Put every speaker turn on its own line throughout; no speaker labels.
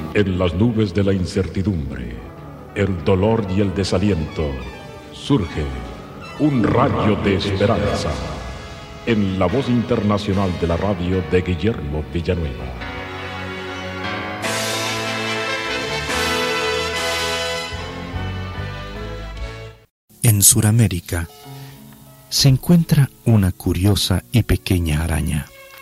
En las nubes de la incertidumbre, el dolor y el desaliento, surge un rayo de esperanza en la voz internacional de la radio de Guillermo Villanueva.
En Sudamérica se encuentra una curiosa y pequeña araña.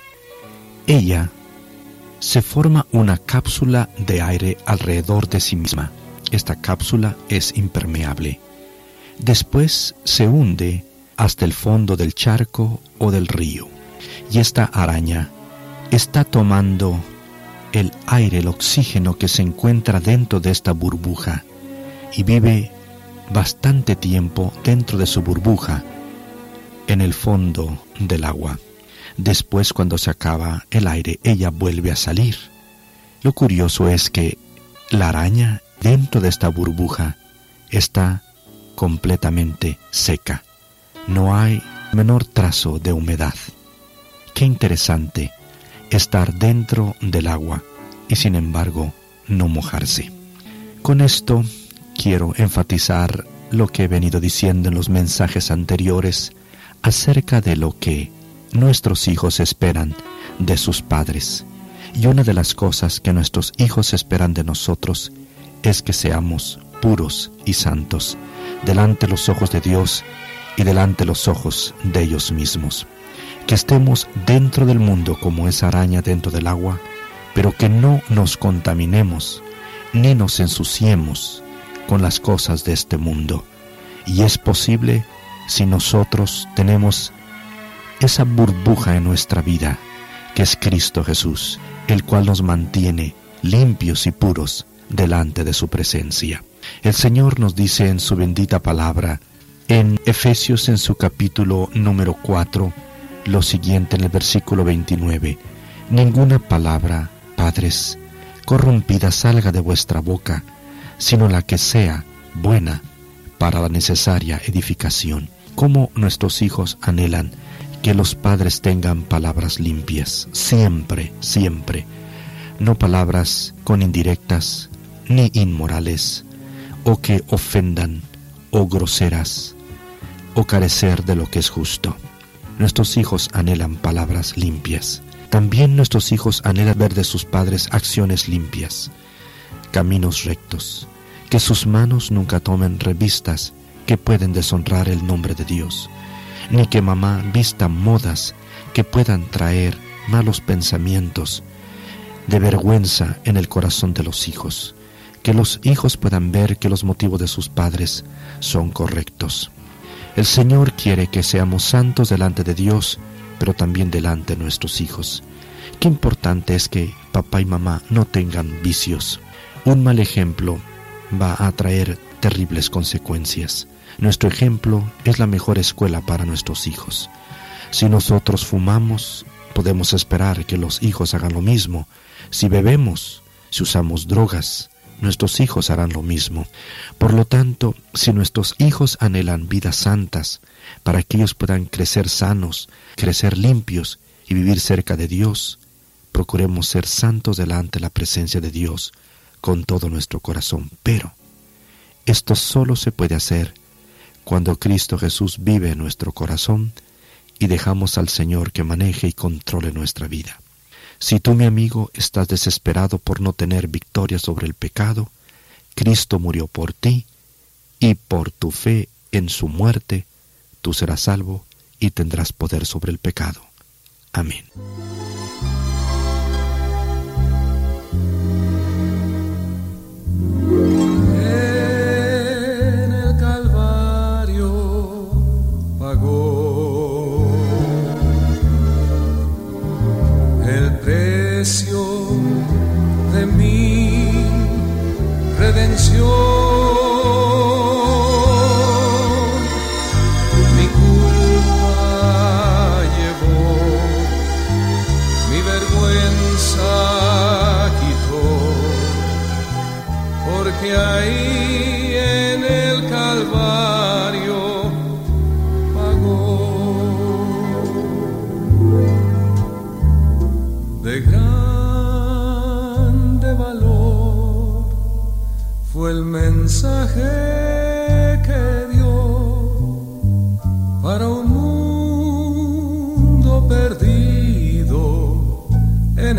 Ella se forma una cápsula de aire alrededor de sí misma. Esta cápsula es impermeable. Después se hunde hasta el fondo del charco o del río. Y esta araña está tomando el aire, el oxígeno que se encuentra dentro de esta burbuja y vive bastante tiempo dentro de su burbuja en el fondo del agua. Después, cuando se acaba el aire, ella vuelve a salir. Lo curioso es que la araña dentro de esta burbuja está completamente seca. No hay menor trazo de humedad. Qué interesante estar dentro del agua y sin embargo no mojarse. Con esto quiero enfatizar lo que he venido diciendo en los mensajes anteriores acerca de lo que nuestros hijos esperan de sus padres. Y una de las cosas que nuestros hijos esperan de nosotros es que seamos puros y santos delante de los ojos de Dios y delante de los ojos de ellos mismos. Que estemos dentro del mundo como esa araña dentro del agua, pero que no nos contaminemos ni nos ensuciemos con las cosas de este mundo. Y es posible si nosotros tenemos esa burbuja en nuestra vida, que es Cristo Jesús, el cual nos mantiene limpios y puros delante de su presencia. El Señor nos dice en su bendita palabra, en Efesios en su capítulo número 4, lo siguiente en el versículo 29, ninguna palabra, padres, corrompida salga de vuestra boca, sino la que sea buena para la necesaria edificación. Como nuestros hijos anhelan que los padres tengan palabras limpias, siempre, siempre. No palabras con indirectas, ni inmorales, o que ofendan, o groseras, o carecer de lo que es justo. Nuestros hijos anhelan palabras limpias. También nuestros hijos anhelan ver de sus padres acciones limpias, caminos rectos, que sus manos nunca tomen revistas que pueden deshonrar el nombre de Dios, ni que mamá vista modas que puedan traer malos pensamientos de vergüenza en el corazón de los hijos, que los hijos puedan ver que los motivos de sus padres son correctos. El Señor quiere que seamos santos delante de Dios, pero también delante de nuestros hijos. Qué importante es que papá y mamá no tengan vicios. Un mal ejemplo va a traer terribles consecuencias. Nuestro ejemplo es la mejor escuela para nuestros hijos. Si nosotros fumamos, podemos esperar que los hijos hagan lo mismo. Si bebemos, si usamos drogas, nuestros hijos harán lo mismo. Por lo tanto, si nuestros hijos anhelan vidas santas, para que ellos puedan crecer sanos, crecer limpios y vivir cerca de Dios, procuremos ser santos delante de la presencia de Dios con todo nuestro corazón. Pero esto solo se puede hacer cuando Cristo Jesús vive en nuestro corazón y dejamos al Señor que maneje y controle nuestra vida. Si tú, mi amigo, estás desesperado por no tener victoria sobre el pecado, Cristo murió por ti y por tu fe en su muerte, tú serás salvo y tendrás poder sobre el pecado. Amén.
En el Calvario pagó el precio de mi redención. Mi culpa llevó, mi vergüenza quitó, porque ahí en el Calvario pagó. De grande valor fue el mensaje que dio para un mundo perdido en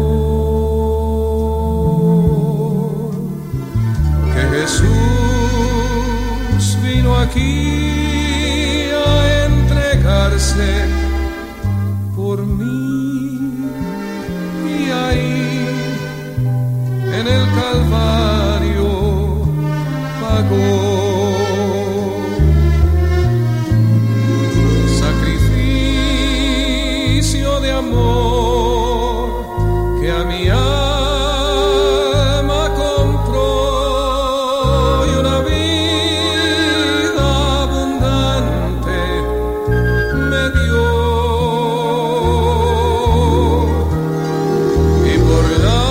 error. Que Jesús vino aquí a entregarse por mí, y ahí en el Calvario pagó. Sacrificio de amor que a mi alma compró, y una vida abundante me dio. Y por la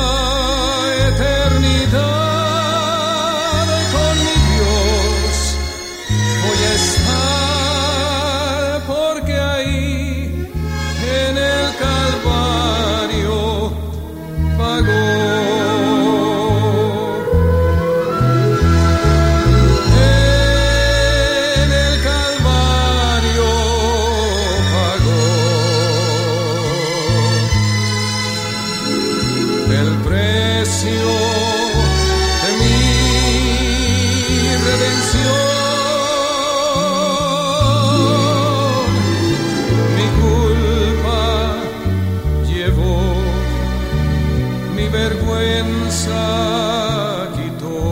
eternidad con mi Dios voy a estar, porque ahí en el Calvario pagó. En el Calvario pagó el precio de mi redención. Mi culpa llevó, mi vergüenza quitó,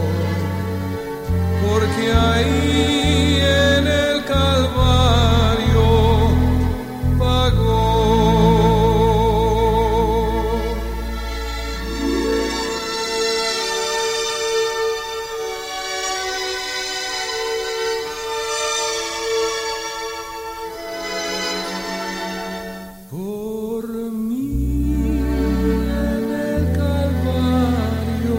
porque ahí en el Calvario pagó. Por mí en el Calvario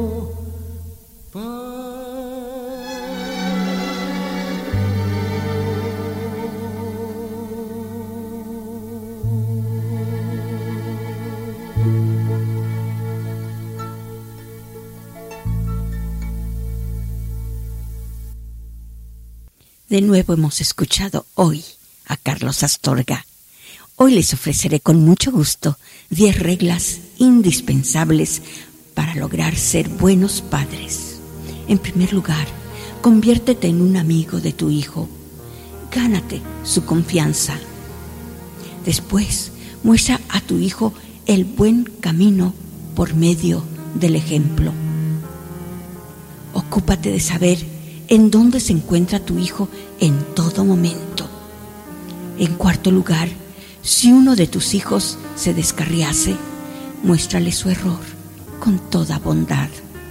De nuevo hemos escuchado hoy a Carlos Astorga. Hoy les ofreceré con mucho gusto 10 reglas indispensables para lograr ser buenos padres. En primer lugar, conviértete en un amigo de tu hijo. Gánate su confianza. Después, muestra a tu hijo el buen camino por medio del ejemplo. Ocúpate de saber en dónde se encuentra tu hijo en todo momento. En cuarto lugar, si uno de tus hijos se descarriase, muéstrale su error con toda bondad.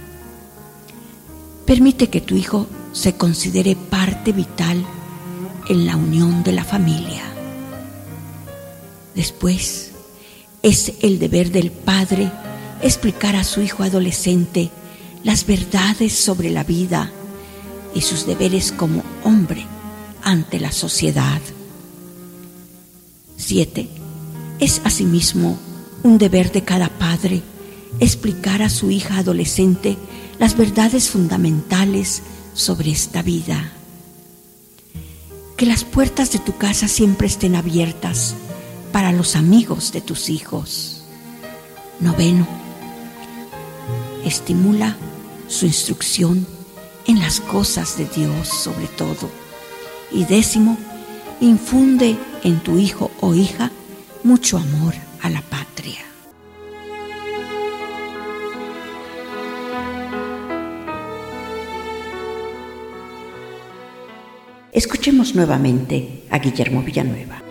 Permite que tu hijo se considere parte vital en la unión de la familia. Después, es el deber del padre explicar a su hijo adolescente las verdades sobre la vida y sus deberes como hombre ante la sociedad. 7. Es asimismo un deber de cada padre explicar a su hija adolescente las verdades fundamentales sobre esta vida. Que las puertas de tu casa siempre estén abiertas para los amigos de tus hijos. 9. Estimula su instrucción en las cosas de Dios sobre todo. Y 10, infunde en tu hijo o hija mucho amor a la patria. Escuchemos nuevamente a Guillermo Villanueva.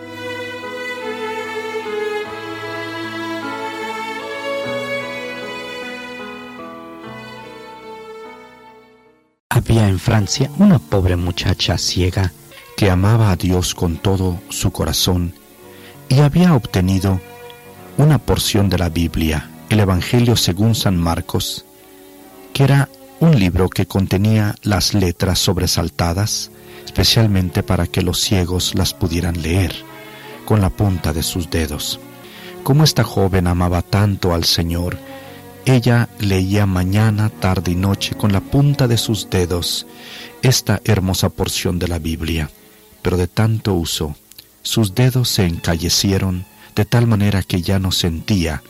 Había en Francia una pobre muchacha ciega que amaba a Dios con todo su corazón y había obtenido una porción de la Biblia, el Evangelio según San Marcos, que era un libro que contenía las letras sobresaltadas, especialmente para que los ciegos las pudieran leer con la punta de sus dedos. Como esta joven amaba tanto al Señor, Ella leía mañana, tarde y noche con la punta de sus dedos esta hermosa porción de la Biblia, pero de tanto uso, sus dedos se encallecieron de tal manera que ya no sentía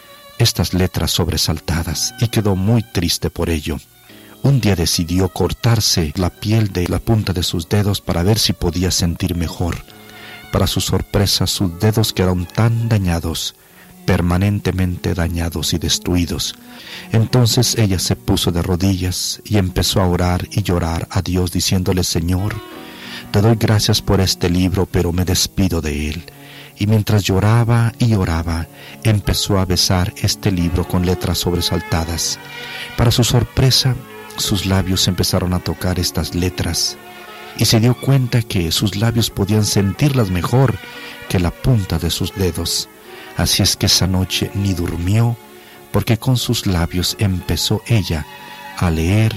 estas letras sobresaltadas y quedó muy triste por ello. Un día decidió cortarse la piel de la punta de sus dedos para ver si podía sentir mejor. Para su sorpresa, sus dedos quedaron tan dañados, permanentemente dañados y destruidos. Entonces ella se puso de rodillas y empezó a orar y llorar a Dios, diciéndole: Señor, te doy gracias por este libro, pero me despido de él. Y mientras lloraba y oraba, empezó a besar este libro con letras sobresaltadas. Para su sorpresa, sus labios empezaron a tocar estas letras y se dio cuenta que sus labios podían sentirlas mejor que la punta de sus dedos. Así es que esa noche ni durmió, porque con sus labios empezó ella a leer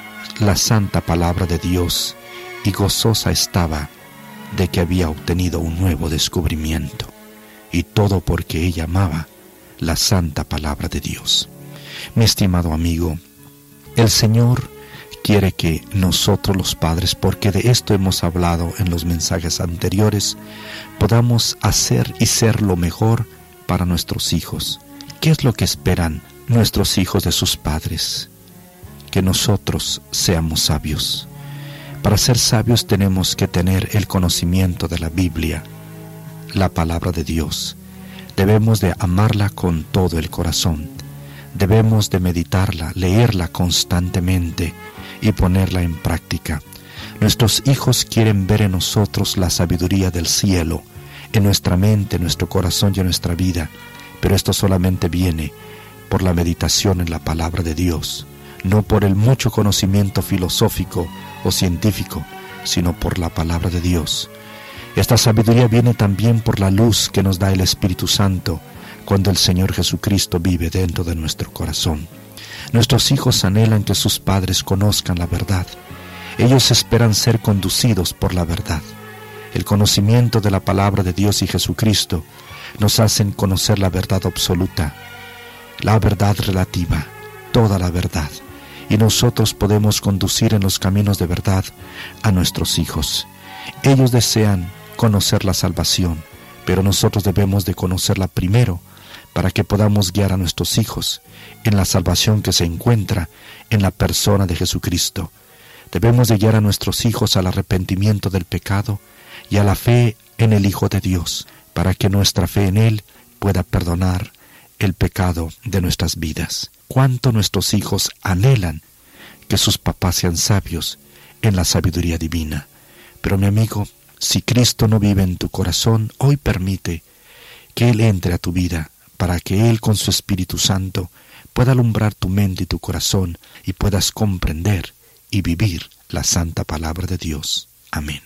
la santa palabra de Dios, y gozosa estaba de que había obtenido un nuevo descubrimiento, y todo porque ella amaba la santa palabra de Dios. Mi estimado amigo, el Señor quiere que nosotros los padres, porque de esto hemos hablado en los mensajes anteriores, podamos hacer y ser lo mejor para nuestros hijos. ¿Qué es lo que esperan nuestros hijos de sus padres? Que nosotros seamos sabios. Para ser sabios tenemos que tener el conocimiento de la Biblia, la palabra de Dios. Debemos de amarla con todo el corazón. Debemos de meditarla, leerla constantemente y ponerla en práctica. Nuestros hijos quieren ver en nosotros la sabiduría del cielo, en nuestra mente, en nuestro corazón y en nuestra vida, pero esto solamente viene por la meditación en la palabra de Dios, no por el mucho conocimiento filosófico o científico, sino por la palabra de Dios. Esta sabiduría viene también por la luz que nos da el Espíritu Santo cuando el Señor Jesucristo vive dentro de nuestro corazón. Nuestros hijos anhelan que sus padres conozcan la verdad. Ellos esperan ser conducidos por la verdad. El conocimiento de la palabra de Dios y Jesucristo nos hacen conocer la verdad absoluta, la verdad relativa, toda la verdad. Y nosotros podemos conducir en los caminos de verdad a nuestros hijos. Ellos desean conocer la salvación, pero nosotros debemos de conocerla primero para que podamos guiar a nuestros hijos en la salvación que se encuentra en la persona de Jesucristo. Debemos de guiar a nuestros hijos al arrepentimiento del pecado y a la fe en el Hijo de Dios, para que nuestra fe en Él pueda perdonar el pecado de nuestras vidas. Cuánto nuestros hijos anhelan que sus papás sean sabios en la sabiduría divina. Pero mi amigo, si Cristo no vive en tu corazón, hoy permite que Él entre a tu vida, para que Él con su Espíritu Santo pueda alumbrar tu mente y tu corazón y puedas comprender y vivir la santa palabra de Dios. Amén.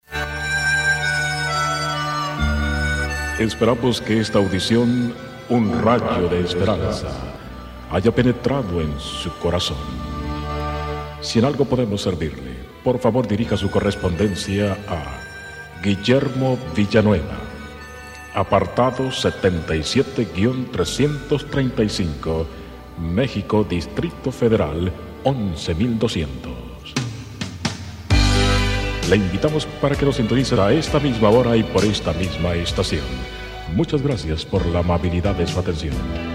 Esperamos que esta audición, un rayo de esperanza, haya penetrado en su corazón. Si en algo podemos servirle, por favor dirija su correspondencia a Guillermo Villanueva, apartado 77-335, México, Distrito Federal, 11,200. Le invitamos para que nos sintonice a esta misma hora y por esta misma estación. Muchas gracias por la amabilidad de su atención.